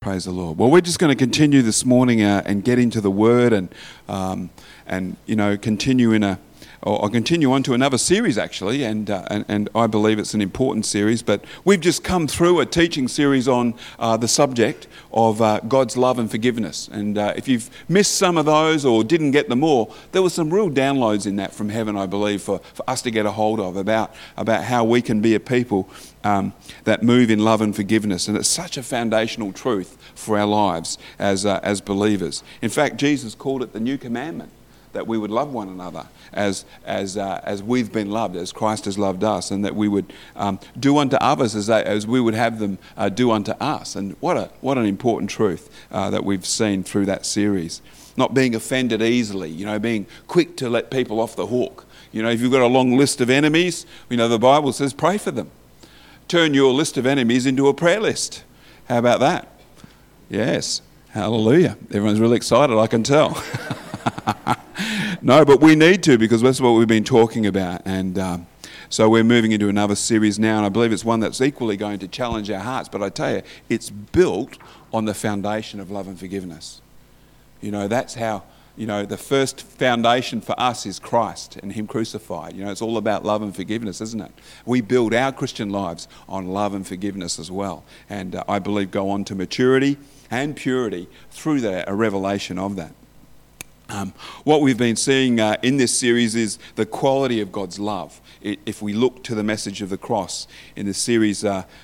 Praise the Lord. Well, we're just going to continue this morning and get into the Word and continue I'll continue on to another series actually, and I believe it's an important series. But we've just come through a teaching series on the subject of God's love and forgiveness. And if you've missed some of those or didn't get them all, there were some real downloads in that from heaven, I believe, for us to get a hold of about how we can be a people that move in love and forgiveness. And it's such a foundational truth for our lives as believers. In fact, Jesus called it the new commandment, that we would love one another as we've been loved, as Christ has loved us, and that we would do unto others as we would have them do unto us. And what an important truth that we've seen through that series. Not being offended easily, being quick to let people off the hook. If you've got a long list of enemies, the Bible says pray for them. Turn your list of enemies into a prayer list. How about that? Yes, hallelujah. Everyone's really excited, I can tell. No, but we need to, because that's what we've been talking about. And so we're moving into another series now, and I believe it's one that's equally going to challenge our hearts. But I tell you, it's built on the foundation of love and forgiveness. That's how, the first foundation for us is Christ and Him crucified. It's all about love and forgiveness, isn't it? We build our Christian lives on love and forgiveness as well. And I believe go on to maturity and purity through a revelation of that. What we've been seeing in this series is the quality of God's love. If we look to the message of the cross in the series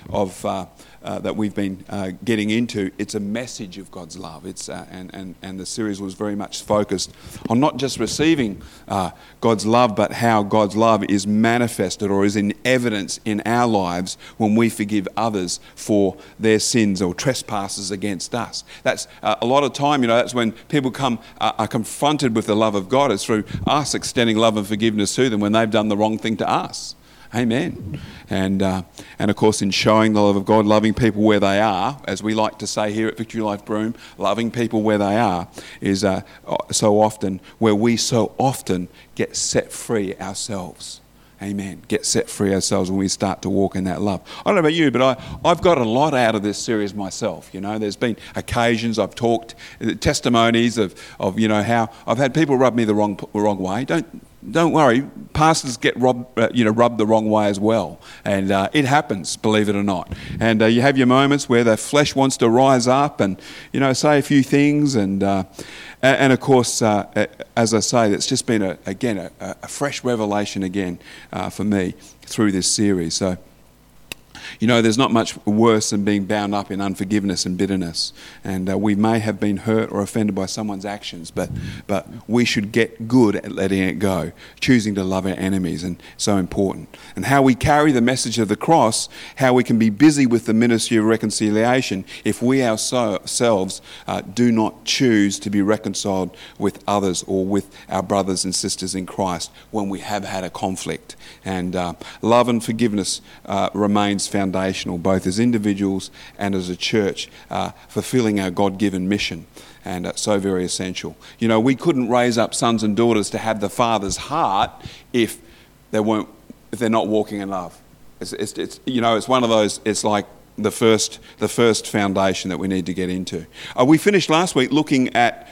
that we've been getting into, it's a message of God's love. And the series was very much focused on not just receiving God's love, but how God's love is manifested or is in evidence in our lives when we forgive others for their sins or trespasses against us. That's a lot of time, that's when people are confronted with the love of God. It's through us extending love and forgiveness to them when they've done the wrong thing to us. Amen. And of course, in showing the love of God, loving people where they are, as we like to say here at Victory Life Broome, loving people where they are is so often where we so often get set free ourselves. Amen. Get set free ourselves when we start to walk in that love. I don't know about you, but I've got a lot out of this series myself. There's been occasions I've talked, testimonies of how I've had people rub me the wrong way. Don't worry, pastors get rubbed the wrong way as well. And it happens, believe it or not. And you have your moments where the flesh wants to rise up and, say a few things. And of course, as I say, it's just been, a fresh revelation again for me through this series. So, there's not much worse than being bound up in unforgiveness and bitterness. And we may have been hurt or offended by someone's actions, but we should get good at letting it go, choosing to love our enemies, and so important. And how we carry the message of the cross, how we can be busy with the ministry of reconciliation if we ourselves do not choose to be reconciled with others or with our brothers and sisters in Christ when we have had a conflict. And love and forgiveness remains foundational, both as individuals and as a church, fulfilling our God-given mission, and so very essential. We couldn't raise up sons and daughters to have the Father's heart if they're not walking in love. It's one of those. It's like the first foundation that we need to get into. We finished last week looking at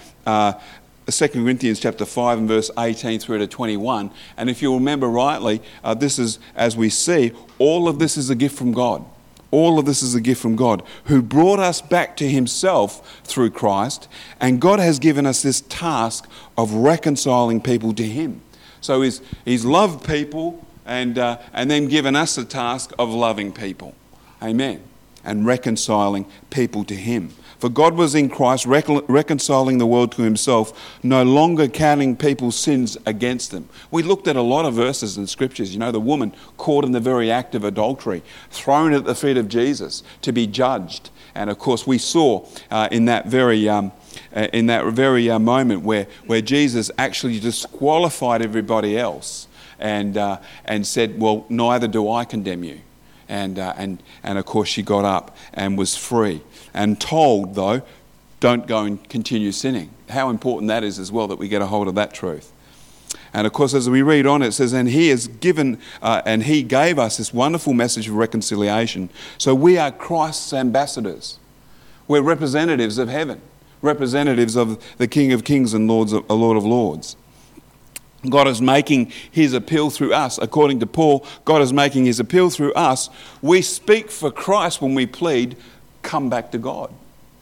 2 Corinthians chapter 5 and verse 18 through to 21. And if you remember rightly, this is, as we see, all of this is a gift from God. All of this is a gift from God, who brought us back to Himself through Christ. And God has given us this task of reconciling people to Him. So He's loved people and then given us the task of loving people. Amen. And reconciling people to Him. For God was in Christ reconciling the world to Himself, no longer counting people's sins against them. We looked at a lot of verses in Scriptures. The woman caught in the very act of adultery, thrown at the feet of Jesus to be judged. And of course, we saw in that very moment where Jesus actually disqualified everybody else and said, "Well, neither do I condemn you." And of course, she got up and was free. And told, though, don't go and continue sinning. How important that is as well, that we get a hold of that truth. And of course, as we read on, it says, and He has given, and He gave us this wonderful message of reconciliation. So we are Christ's ambassadors. We're representatives of heaven, representatives of the King of Kings and Lord of Lords. God is making his appeal through us. According to Paul, God is making his appeal through us. We speak for Christ when we plead, come back to God.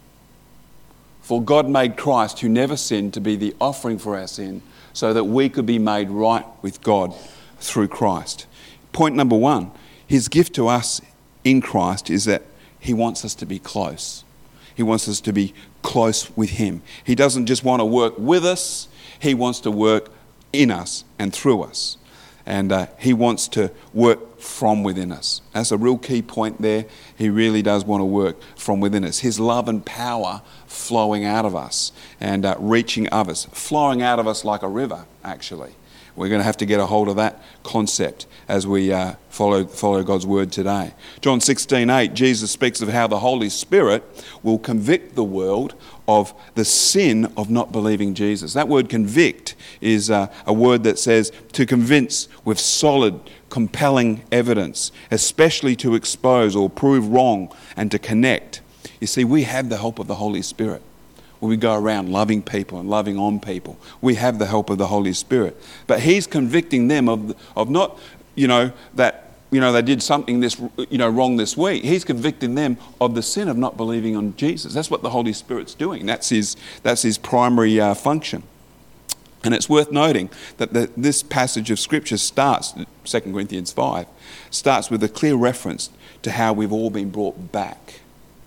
For God made Christ, who never sinned, to be the offering for our sin, so that we could be made right with God through Christ. Point number one, his gift to us in Christ is that he wants us to be close. He wants us to be close with him. He doesn't just want to work with us, he wants to work in us and through us. And he wants to work from within us. That's a real key point there. He really does want to work from within us. His love and power flowing out of us and reaching others, flowing out of us like a river, actually. We're going to have to get a hold of that concept as we follow God's word today. John 16:8, Jesus speaks of how the Holy Spirit will convict the world of the sin of not believing Jesus. That word convict is a word that says to convince with solid, compelling evidence, especially to expose or prove wrong and to connect. You see, we have the help of the Holy Spirit. When we go around loving people and loving on people, we have the help of the Holy Spirit. But he's convicting them of not, that they did something wrong this week. He's convicting them of the sin of not believing on Jesus. That's what the Holy Spirit's doing. That's his primary function. And it's worth noting that this passage of Scripture starts, 2 Corinthians 5, starts with a clear reference to how we've all been brought back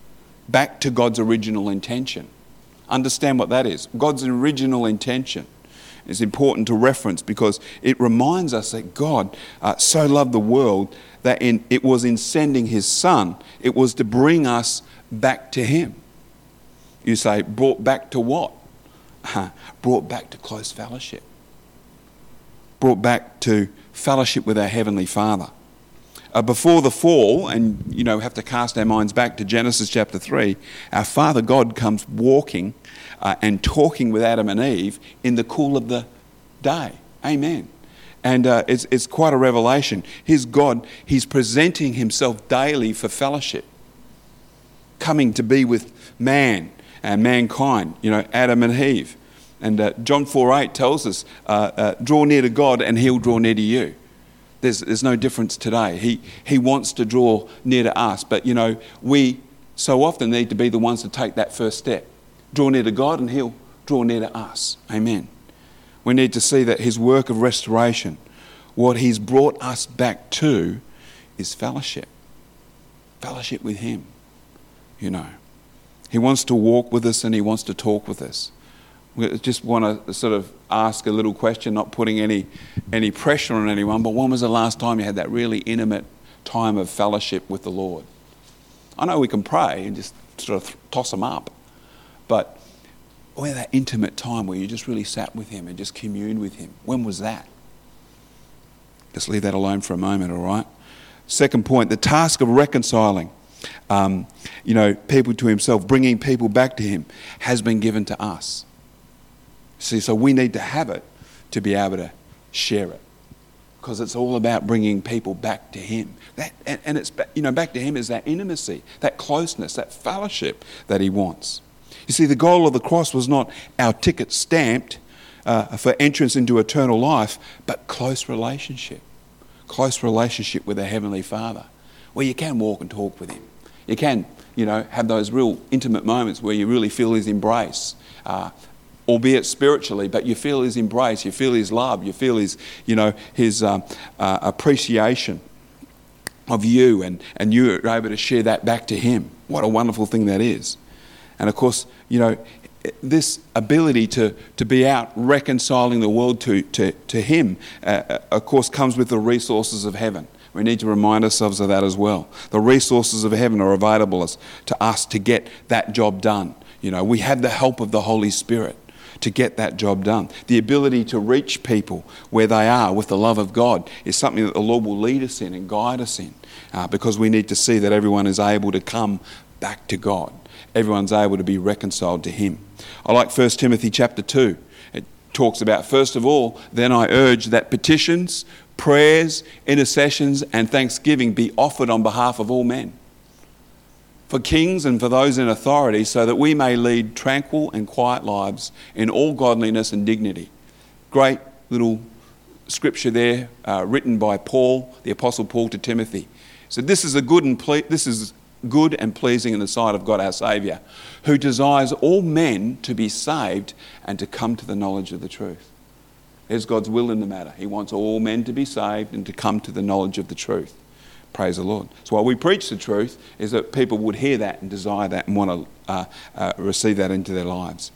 to God's original intention. Understand what that is. God's original intention is important to reference because it reminds us that God so loved the world that it was in sending his Son, it was to bring us back to him. You say, brought back to what? Brought back to close fellowship. Brought back to fellowship with our Heavenly Father. Before the fall, and have to cast our minds back to Genesis chapter 3, our Father God comes walking and talking with Adam and Eve in the cool of the day. Amen. And it's quite a revelation. He's God. He's presenting himself daily for fellowship, coming to be with man and mankind, Adam and Eve. And John 4:8 tells us, draw near to God and he'll draw near to you. There's no difference today. He wants to draw near to us, but we so often need to be the ones to take that first step. Draw near to God and he'll draw near to us. Amen. We need to see that his work of restoration, what he's brought us back to, is fellowship. Fellowship with him. He wants to walk with us and he wants to talk with us. We just want to sort of ask a little question, not putting any pressure on anyone, but when was the last time you had that really intimate time of fellowship with the Lord? I know we can pray and just sort of toss them up, but where that intimate time where you just really sat with him and just communed with him, when was that? Just leave that alone for a moment, all right? Second point, the task of reconciling people to himself, bringing people back to him, has been given to us. See, so we need to have it to be able to share it, because it's all about bringing people back to him. And it's back to him is that intimacy, that closeness, that fellowship that he wants. You see, the goal of the cross was not our ticket stamped for entrance into eternal life, but close relationship with our Heavenly Father, where you can walk and talk with him. You can, have those real intimate moments where you really feel his embrace. Albeit spiritually, but you feel his embrace, you feel his love, you feel his appreciation of you, and you are able to share that back to him. What a wonderful thing that is. And of course, this ability to be out reconciling the world to him, of course, comes with the resources of heaven. We need to remind ourselves of that as well. The resources of heaven are available to us to get that job done. We have the help of the Holy Spirit to get that job done. The ability to reach people where they are with the love of God is something that the Lord will lead us in and guide us in, because we need to see that everyone is able to come back to God. Everyone's able to be reconciled to him. I like 1 Timothy chapter 2. It talks about, first of all, then I urge that petitions, prayers, intercessions and thanksgiving be offered on behalf of all men. for kings and for those in authority, so that we may lead tranquil and quiet lives in all godliness and dignity. Great little scripture there, written by Paul, the Apostle Paul, to Timothy. So this is good and pleasing in the sight of God our Saviour, who desires all men to be saved and to come to the knowledge of the truth. There's God's will in the matter. He wants all men to be saved and to come to the knowledge of the truth. Praise the Lord. So while we preach the truth, is that people would hear that and desire that and want to receive that into their lives.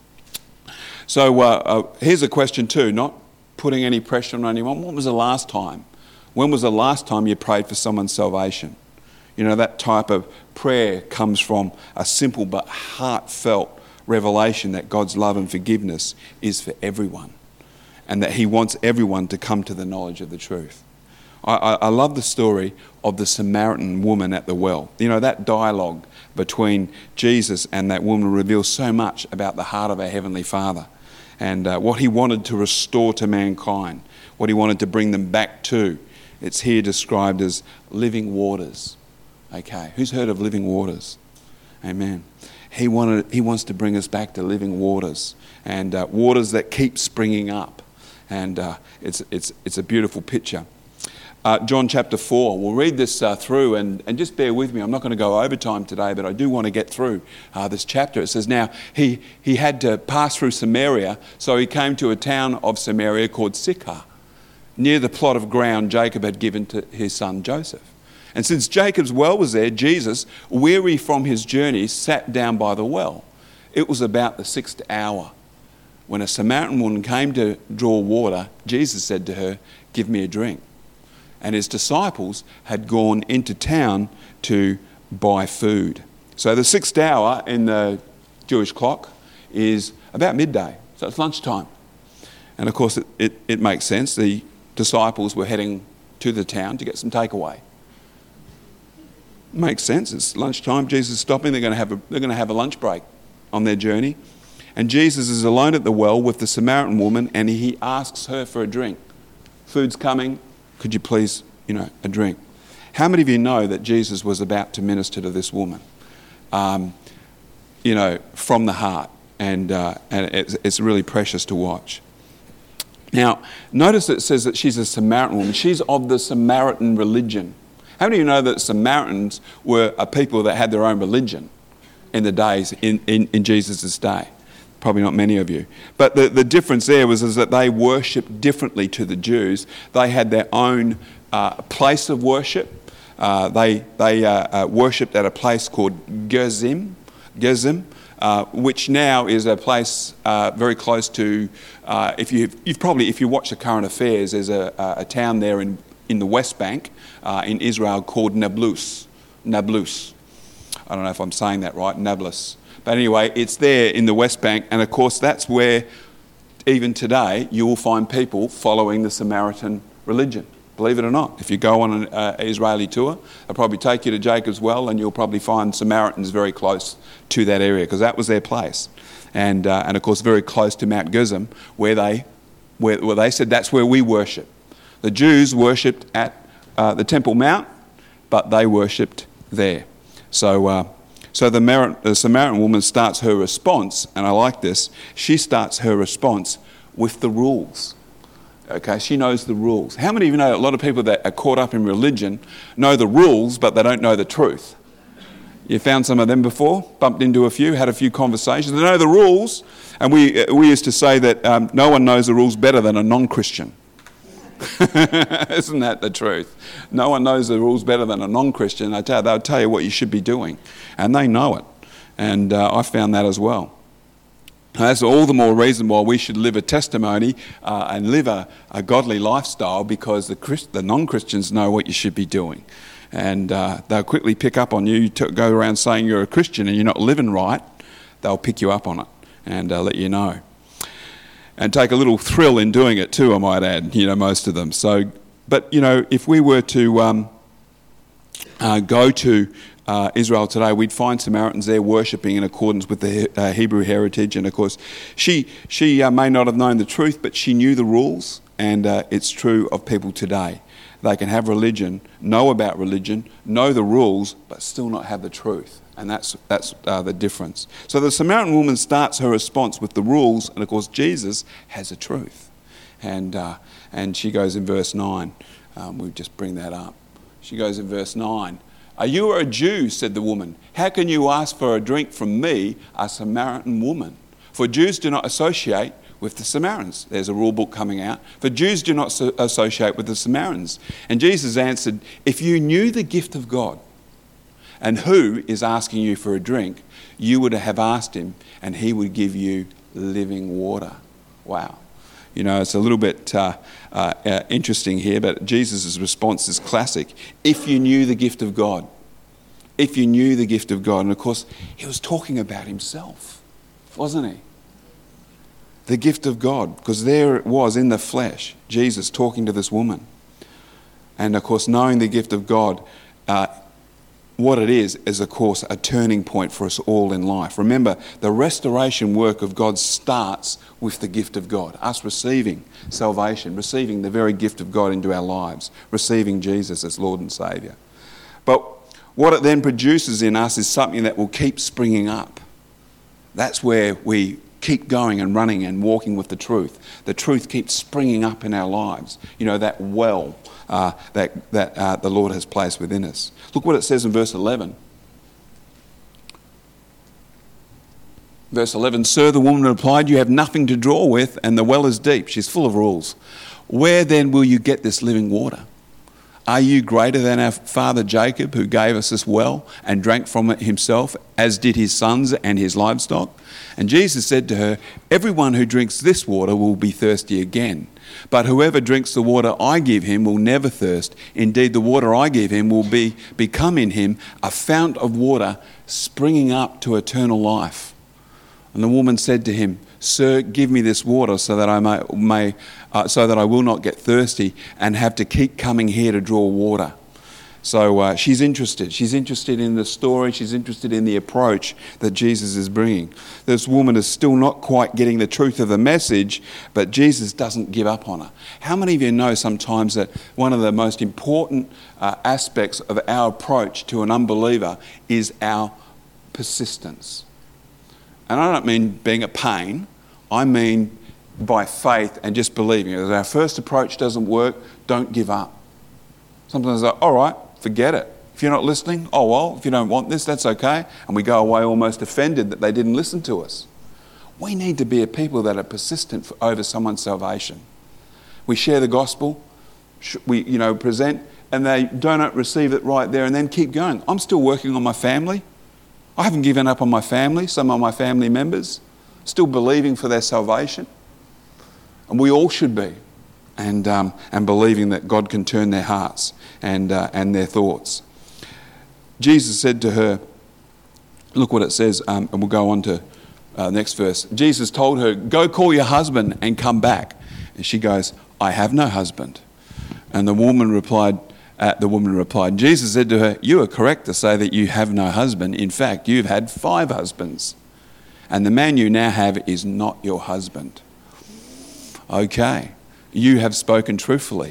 So here's a question too, not putting any pressure on anyone. When was the last time you prayed for someone's salvation? You know, that type of prayer comes from a simple but heartfelt revelation that God's love and forgiveness is for everyone, and that he wants everyone to come to the knowledge of the truth. I love the story of the Samaritan woman at the well. You know, that dialogue between Jesus and that woman reveals so much about the heart of our Heavenly Father, and what he wanted to restore to mankind, what he wanted to bring them back to. It's here described as living waters. Okay, who's heard of living waters? Amen. He wants to bring us back to living waters, and waters that keep springing up. And it's a beautiful picture. John chapter 4, we'll read this through, and just bear with me. I'm not going to go overtime today, but I do want to get through this chapter. It says, now he had to pass through Samaria, so he came to a town of Samaria called Sychar, near the plot of ground Jacob had given to his son Joseph. And since Jacob's well was there, Jesus, weary from his journey, sat down by the well. It was about the 6th hour. When a Samaritan woman came to draw water, Jesus said to her, "Give me a drink." And his disciples had gone into town to buy food. So the 6th hour in the Jewish clock is about midday, so it's lunchtime. And of course it makes sense. The disciples were heading to the town to get some takeaway. Makes sense. It's lunchtime. Jesus is stopping. They're going to have a lunch break on their journey. And Jesus is alone at the well with the Samaritan woman, and he asks her for a drink. Food's coming. Could you please, a drink? How many of you know that Jesus was about to minister to this woman, from the heart, and it's really precious to watch. Now, notice it says that she's a Samaritan woman. She's of the Samaritan religion. How many of you know that Samaritans were a people that had their own religion in the days in Jesus' day? Probably not many of you. But the difference there was that they worshipped differently to the Jews. They had their own place of worship. They worshipped at a place called Gerizim, which now is a place very close to. If you watch the current affairs, there's a town there in the West Bank in Israel called Nablus. I don't know if I'm saying that right, Nablus. But anyway, it's there in the West Bank, and of course that's where even today you will find people following the Samaritan religion. Believe it or not, if you go on an Israeli tour, they'll probably take you to Jacob's Well, and you'll probably find Samaritans very close to that area, because that was their place. And of course very close to Mount Gerizim, where they said that's where we worship. The Jews worshipped at the Temple Mount, but they worshipped there. So the Samaritan woman starts her response, and I like this. She starts her response with the rules. Okay, she knows the rules. How many of you know a lot of people that are caught up in religion know the rules, but they don't know the truth? You found some of them before? Bumped into a few, had a few conversations. They know the rules, and we used to say that no one knows the rules better than a non-Christian. Isn't that the truth? No one knows the rules better than a non-Christian. They'll tell you what you should be doing, and they know it. And I found that as well. That's all the more reason why we should live a testimony and live a godly lifestyle, because the non-Christians know what you should be doing. And they'll quickly pick up on you. You go around saying you're a Christian and you're not living right, they'll pick you up on it and let you know. And take a little thrill in doing it too, I might add, most of them. So, but, if we were to go to Israel today, we'd find Samaritans there worshipping in accordance with the Hebrew heritage. And of course, she may not have known the truth, but she knew the rules, and it's true of people today. They can have religion, know about religion, know the rules, but still not have the truth. And that's the difference. So the Samaritan woman starts her response with the rules, and of course Jesus has the truth. And she goes in verse 9. We'll just bring that up. She goes in verse 9. "Are you a Jew?" said the woman. "How can you ask for a drink from me, a Samaritan woman? For Jews do not associate with the Samaritans." There's a rule book coming out. "For Jews do not associate with the Samaritans." And Jesus answered, "If you knew the gift of God and who is asking you for a drink, you would have asked him and he would give you living water." Wow. You know, it's a little bit interesting here, but Jesus' response is classic. If you knew the gift of God. If you knew the gift of God. And of course, he was talking about himself, wasn't he? The gift of God, because there it was in the flesh, Jesus talking to this woman. And of course, knowing the gift of God, what it is of course a turning point for us all in life. Remember, the restoration work of God starts with the gift of God, us receiving salvation, receiving the very gift of God into our lives, receiving Jesus as Lord and Saviour. But what it then produces in us is something that will keep springing up. That's where we keep going and running and walking with the truth. The truth keeps springing up in our lives. You know, that well that the Lord has placed within us. Look what it says in verse 11. Verse 11, "Sir," the woman replied, "you have nothing to draw with, and the well is deep." She's full of rules. "Where then will you get this living water? Are you greater than our father Jacob, who gave us this well and drank from it himself, as did his sons and his livestock?" And Jesus said to her, "Everyone who drinks this water will be thirsty again. But whoever drinks the water I give him will never thirst. Indeed, the water I give him will become in him a fount of water springing up to eternal life." And the woman said to him, "Sir, give me this water so that I will not get thirsty and have to keep coming here to draw water." So she's interested. She's interested in the story. She's interested in the approach that Jesus is bringing. This woman is still not quite getting the truth of the message, but Jesus doesn't give up on her. How many of you know sometimes that one of the most important aspects of our approach to an unbeliever is our persistence? And I don't mean being a pain. I mean by faith and just believing. If our first approach doesn't work, don't give up. Sometimes it's like, all right, forget it. If you're not listening, oh well, if you don't want this, that's okay. And we go away almost offended that they didn't listen to us. We need to be a people that are persistent over someone's salvation. We share the gospel, we present, and they don't receive it right there and then keep going. I'm still working on my family. I haven't given up on my family, some of my family members, still believing for their salvation. And we all should be. And believing that God can turn their hearts and their thoughts. Jesus said to her, look what it says, and we'll go on to the next verse. Jesus told her, "Go call your husband and come back." And she goes, "I have no husband." And the woman replied, Jesus said to her, "You are correct to say that you have no husband. In fact, you've had 5 husbands. And the man you now have is not your husband." Okay. "You have spoken truthfully."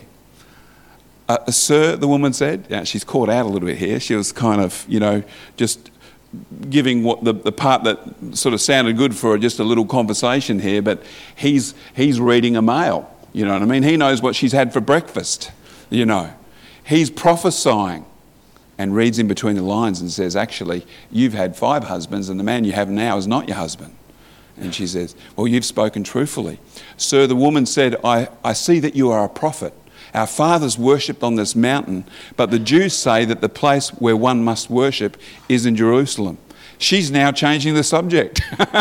"Sir," the woman said. Yeah, she's caught out a little bit here. She was kind of, just giving what the part that sort of sounded good for just a little conversation here, but he's reading a mail. You know what I mean? He knows what she's had for breakfast, He's prophesying and reads in between the lines and says, actually, you've had 5 husbands and the man you have now is not your husband. And she says, "Well, you've spoken truthfully." "Sir," the woman said, I see that you are a prophet. Our fathers worshipped on this mountain, but the Jews say that the place where one must worship is in Jerusalem. She's now changing the subject.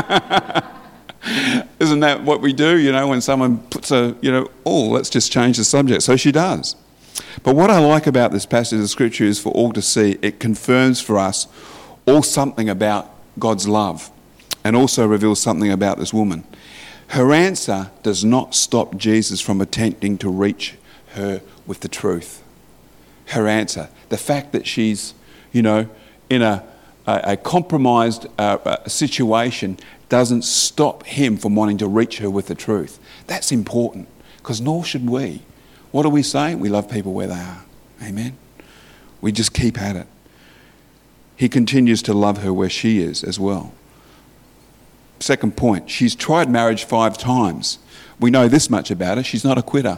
Isn't that what we do, when someone puts let's just change the subject. So she does. But what I like about this passage of Scripture is for all to see, it confirms for us all something about God's love. And also reveals something about this woman. Her answer does not stop Jesus from attempting to reach her with the truth. Her answer, the fact that she's, in a compromised situation, doesn't stop him from wanting to reach her with the truth. That's important, because nor should we. What do we say? We love people where they are. Amen. We just keep at it. He continues to love her where she is as well. Second point, she's tried marriage 5 times. We know this much about her. She's not a quitter.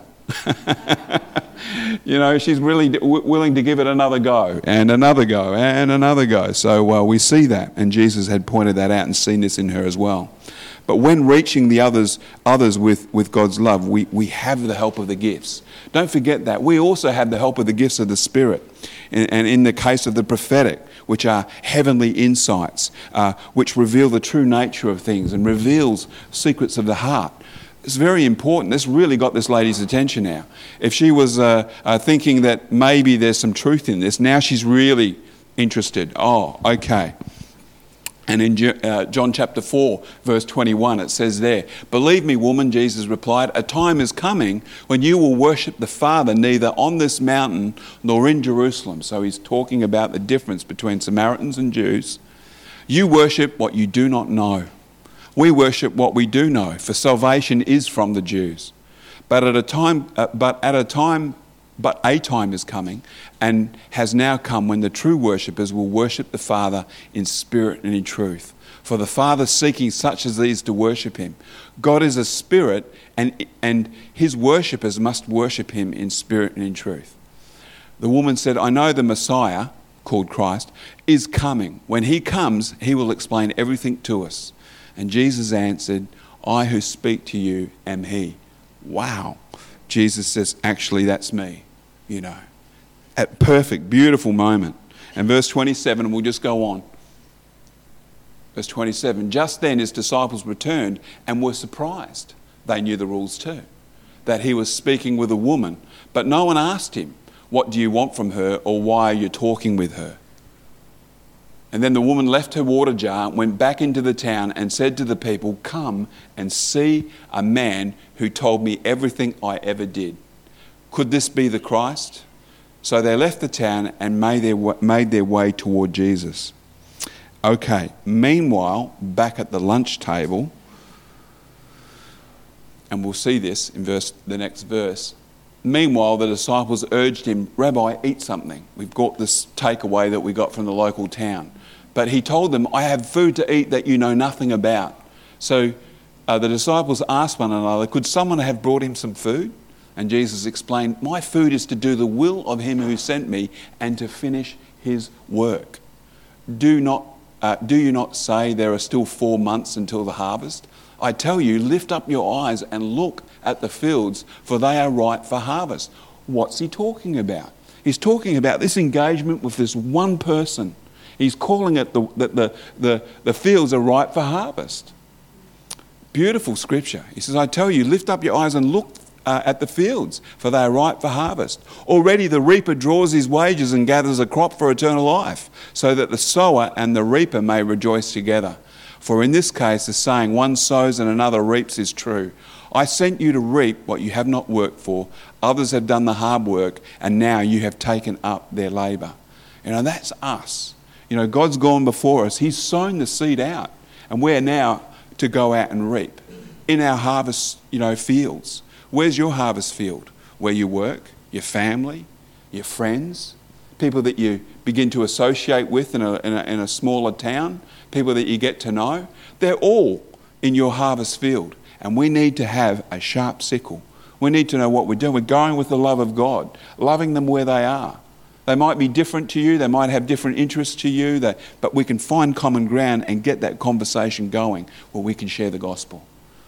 She's really willing to give it another go and another go and another go. So we see that, and Jesus had pointed that out and seen this in her as well. But when reaching the others with God's love, we have the help of the gifts. Don't forget that. We also have the help of the gifts of the Spirit. And in the case of the prophetic, which are heavenly insights, which reveal the true nature of things and reveals secrets of the heart. It's very important. This really got this lady's attention now. If she was thinking that maybe there's some truth in this, now she's really interested. Oh, okay. And in John chapter 4, verse 21, it says there, "Believe me, woman," Jesus replied, "a time is coming when you will worship the Father neither on this mountain nor in Jerusalem." So he's talking about the difference between Samaritans and Jews. "You worship what you do not know. We worship what we do know, for salvation is from the Jews. But a time is coming and has now come when the true worshippers will worship the Father in spirit and in truth. For the Father seeking such as these to worship him. God is a spirit, and his worshippers must worship him in spirit and in truth." The woman said, "I know the Messiah, called Christ, is coming. When he comes, he will explain everything to us." And Jesus answered, "I who speak to you am he." Wow. Jesus says, actually, that's me. At perfect, beautiful moment. And verse 27, we'll just go on. Verse 27, "Just then his disciples returned and were surprised." They knew the rules too, that he was speaking with a woman. But no one asked him, "What do you want from her?" or "Why are you talking with her?" And then the woman left her water jar, went back into the town and said to the people, "Come and see a man who told me everything I ever did. Could this be the Christ?" So they left the town and made their way toward Jesus. Okay, meanwhile, back at the lunch table, and we'll see this in the next verse. Meanwhile, the disciples urged him, "Rabbi, eat something. We've got this takeaway that we got from the local town." But he told them, "I have food to eat that you know nothing about." So the disciples asked one another, "Could someone have brought him some food?" And Jesus explained, "My food is to do the will of him who sent me and to finish his work. Do you not say there are still 4 months until the harvest? I tell you, lift up your eyes and look at the fields, for they are ripe for harvest." What's he talking about? He's talking about this engagement with this one person. He's calling it that the fields are ripe for harvest. Beautiful scripture. He says, "I tell you, lift up your eyes and look at the fields, for they are ripe for harvest. Already the reaper draws his wages and gathers a crop for eternal life, so that the sower and the reaper may rejoice together. For in this case, the saying, one sows and another reaps, is true. I sent you to reap what you have not worked for. Others have done the hard work, and now you have taken up their labour." That's us. God's gone before us. He's sown the seed out, and we're now to go out and reap in our harvest, fields. Where's your harvest field? Where you work, your family, your friends, people that you begin to associate with in a smaller town, people that you get to know. They're all in your harvest field, and we need to have a sharp sickle. We need to know what we're doing. We're going with the love of God, loving them where they are. They might be different to you, they might have different interests to you, but we can find common ground and get that conversation going where we can share the gospel.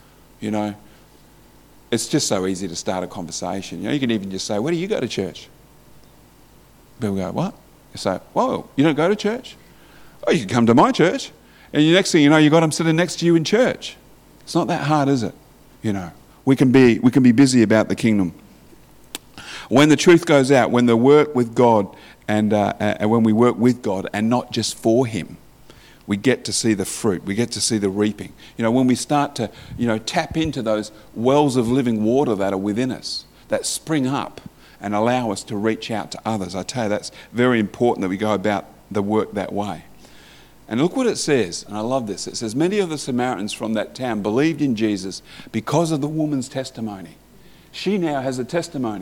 It's just so easy to start a conversation. You can even just say, "Where do you go to church?" People go, "What?" You say, "Whoa, you don't go to church?" "Oh, you can come to my church." And the next thing you know, you've got them sitting next to you in church. It's not that hard, is it? We can be busy about the kingdom. When the truth goes out, when the work with God and when we work with God and not just for him, we get to see the fruit. We get to see the reaping. When we start to, tap into those wells of living water that are within us, that spring up and allow us to reach out to others. I tell you, that's very important that we go about the work that way. And look what it says, and I love this. It says, "Many of the Samaritans from that town believed in Jesus because of the woman's testimony." She now has a testimony.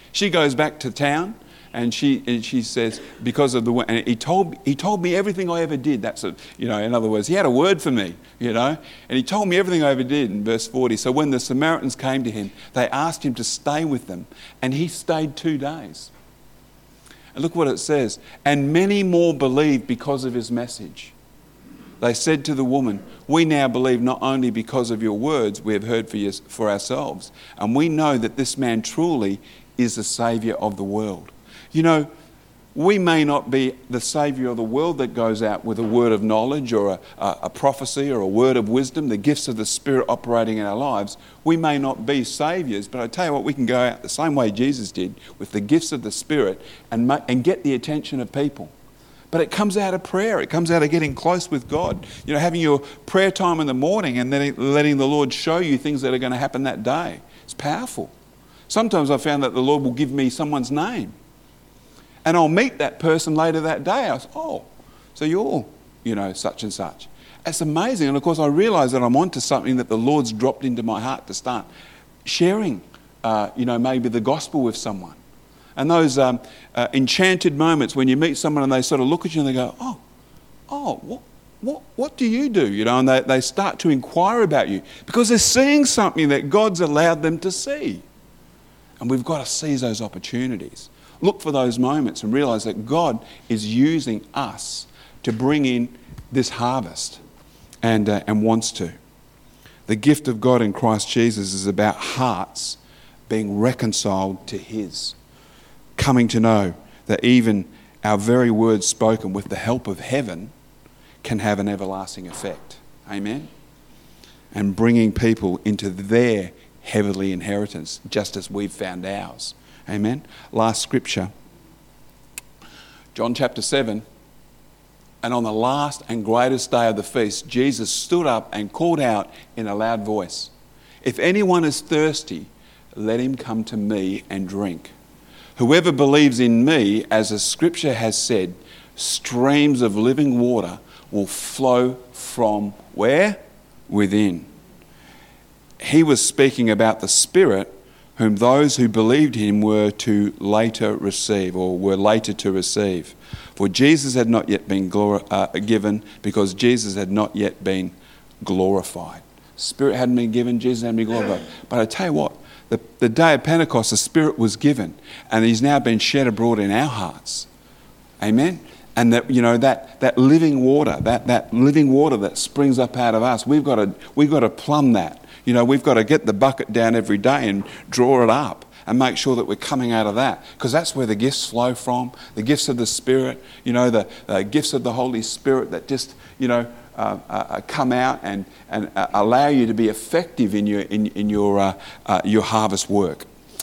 She goes back to town and she says, because of and he told me everything I ever did. That's in other words, he had a word for me, and he told me everything I ever did in verse 40. So when the Samaritans came to him, they asked him to stay with them, and he stayed 2 days. And look what it says. And many more believed because of his message. They said to the woman, we now believe not only because of your words we have heard for ourselves, and we know that this man truly is the Saviour of the world. We may not be the Saviour of the world that goes out with a word of knowledge or a prophecy or a word of wisdom, the gifts of the Spirit operating in our lives. We may not be saviours, but I tell you what, we can go out the same way Jesus did with the gifts of the Spirit and get the attention of people. But it comes out of prayer. It comes out of getting close with God. Having your prayer time in the morning and then letting the Lord show you things that are going to happen that day. It's powerful. Sometimes I've found that the Lord will give me someone's name. And I'll meet that person later that day. I say, oh, so you're, such and such. It's amazing. And of course I realise that I'm onto something that the Lord's dropped into my heart to start sharing, maybe the gospel with someone. And those enchanted moments when you meet someone and they sort of look at you and they go, what do you do? And they start to inquire about you because they're seeing something that God's allowed them to see. And we've got to seize those opportunities. Look for those moments and realise that God is using us to bring in this harvest and wants to. The gift of God in Christ Jesus is about hearts being reconciled to His. Coming to know that even our very words spoken with the help of heaven can have an everlasting effect. Amen? And bringing people into their heavenly inheritance, just as we've found ours. Amen? Last scripture, John chapter 7. And on the last and greatest day of the feast, Jesus stood up and called out in a loud voice, if anyone is thirsty, let him come to me and drink. Whoever believes in me, as the scripture has said, streams of living water will flow from where? Within. He was speaking about the Spirit whom those who believed him were to later receive, or were later to receive. For Jesus had not yet been given, because Jesus had not yet been glorified. Spirit hadn't been given, Jesus hadn't been glorified. But I tell you what, the day of Pentecost, the Spirit was given, and He's now been shed abroad in our hearts. Amen? And that living water, that living water that springs up out of us, we've got to plumb that. We've got to get the bucket down every day and draw it up and make sure that we're coming out of that, because that's where the gifts flow from, the gifts of the Spirit, the gifts of the Holy Spirit that just, come out and allow you to be effective in your harvest work.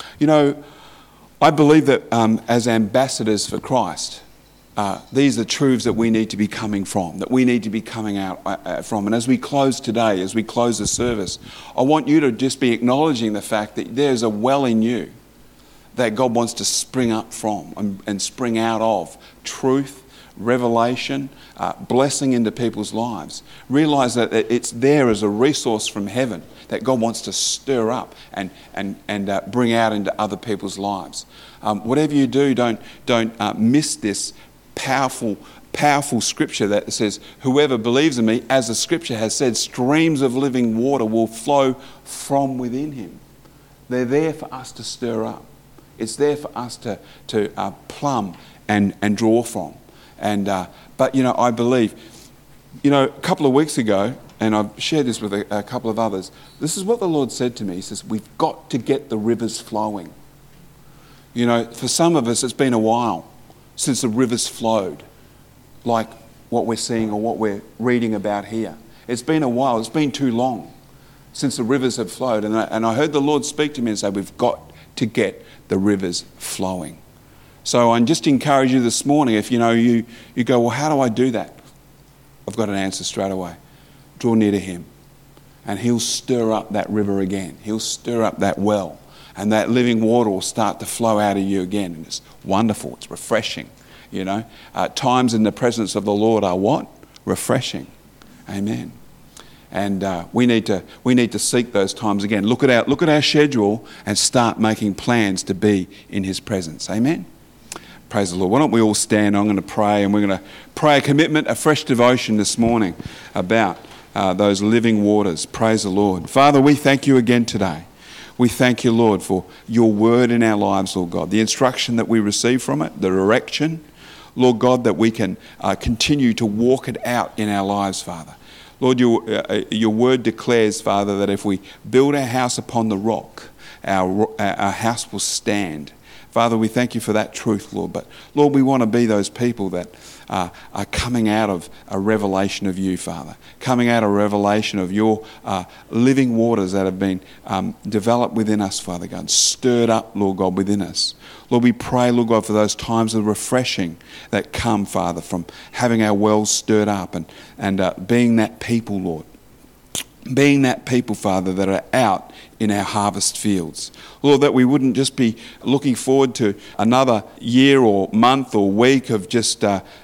I believe that as ambassadors for Christ, these are truths that we need to be coming from, that we need to be coming out from. And as we close today, as we close the service, I want you to just be acknowledging the fact that there's a well in you that God wants to spring up from and spring out of truth, revelation, blessing into people's lives. Realise that it's there as a resource from heaven that God wants to stir up and bring out into other people's lives. Whatever you do, don't miss this powerful scripture that says, whoever believes in me, as the scripture has said, streams of living water will flow from within him. They're there for us to stir up. It's there for us to plumb and draw from. But I believe, a couple of weeks ago, and I've shared this with a couple of others, this is what the Lord said to me. He says, we've got to get the rivers flowing. For some of us, it's been a while since the rivers flowed, like what we're seeing or what we're reading about here. It's been a while. It's been too long since the rivers have flowed. And I heard the Lord speak to me and say, we've got to get the rivers flowing. So I just encourage you this morning, if you go, well, how do I do that? I've got an answer straight away. Draw near to Him, and He'll stir up that river again. He'll stir up that well, and that living water will start to flow out of you again. And it's wonderful. It's refreshing. Times in the presence of the Lord are what? Refreshing. Amen. And we need to seek those times again. Look at our schedule and start making plans to be in his presence. Amen? Praise the Lord. Why don't we all stand? I'm going to pray, and we're going to pray a commitment, a fresh devotion this morning about those living waters. Praise the Lord. Father, we thank you again today. We thank you, Lord, for your word in our lives, Lord God, the instruction that we receive from it, the direction, Lord God, that we can continue to walk it out in our lives, Father. Lord, your word declares, Father, that if we build our house upon the rock, our house will stand. Father, we thank you for that truth, Lord. But Lord, we want to be those people that are coming out of a revelation of you, Father. Coming out of a revelation of your living waters that have been developed within us, Father God. Stirred up, Lord God, within us. Lord, we pray, Lord God, for those times of refreshing that come, Father, from having our wells stirred up and being that people, Lord. Being that people, Father, that are out in our harvest fields. Lord, that we wouldn't just be looking forward to another year or month or week of just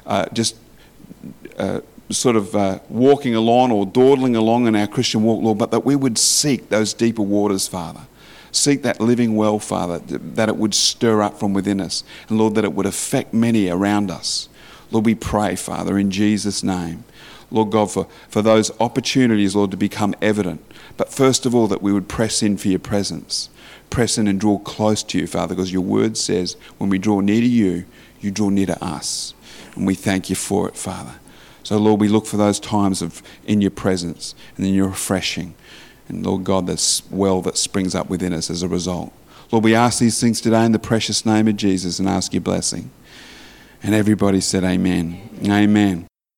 walking along or dawdling along in our Christian walk, Lord, but that we would seek those deeper waters, Father. Seek that living well, Father, that it would stir up from within us. And Lord, that it would affect many around us. Lord, we pray, Father, in Jesus' name. Lord God, for those opportunities, Lord, to become evident. But first of all, that we would press in for your presence. Press in and draw close to you, Father, because your word says when we draw near to you, you draw near to us. And we thank you for it, Father. So, Lord, we look for those times in your presence and in your refreshing. And, Lord God, this well that springs up within us as a result. Lord, we ask these things today in the precious name of Jesus and ask your blessing. And everybody said amen. Amen.